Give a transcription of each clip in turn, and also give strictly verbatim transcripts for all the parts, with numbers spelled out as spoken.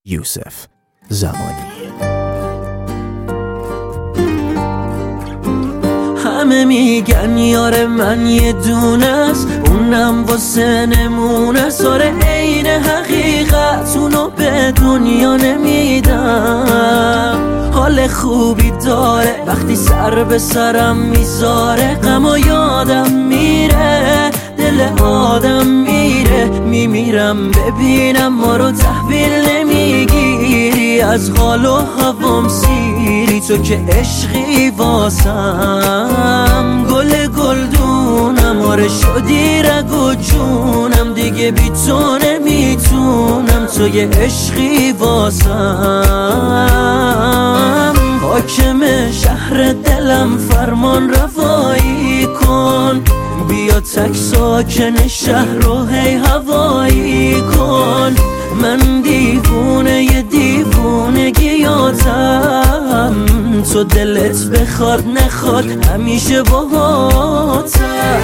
یوسف زمانی. همه میگن یار من یه دونه است، اونم واسه نمونه ساره عین حقیقت اونو به دنیا نمیدم. حال خوبی داره وقتی سر به سرم میذاره، غم و یادم میره دل آدم میره. میمیرم ببینم ما رو تحویل نمیگیری، از حال و هوام سیری تو که عشقی واسم. گل گلدونم آره شدی رگ و جونم، دیگه بی تو نمیتونم تو یه عشقی واسم. حاکم شهر دلم فرمان روایی کن، بیا تک ساکن شهر رو هی هوایی کن. من دیوونه ی دیوونگیاتم، تو دلت بخواد نخواد همیشه باهاتم.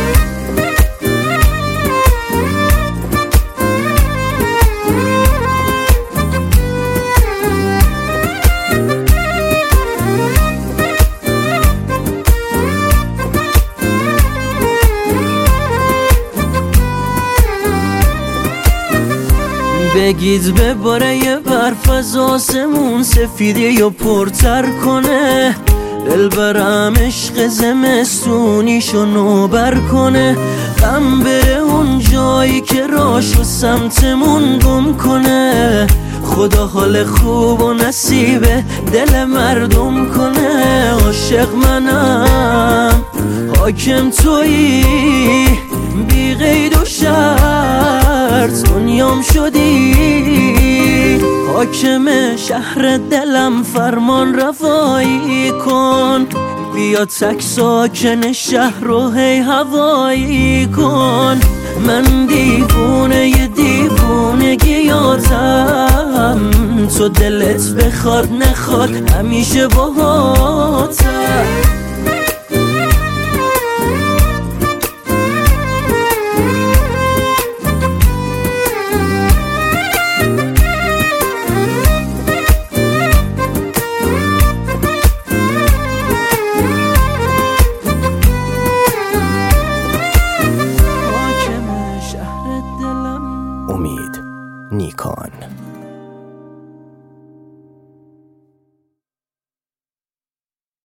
بگید بباره یه برف از آسمون، سفیدی و پرتر کنه. دل برم عشق زمستونیشو نوبر کنه. غم بره اون جایی که راشو سمتمون گم کنه. خدا حال خوب و نصیب دل مردم کنه. عاشق منم حاکم تویی، بی قید و شرط دنیام شدی. حاکم شهر دلم فرمان روایی کن، بیا تک ساکن شهر رو هی هوایی کن. من دیوونه ی دیوونگیاتم، تو دلت بخواد نخواد همیشه باهاتم.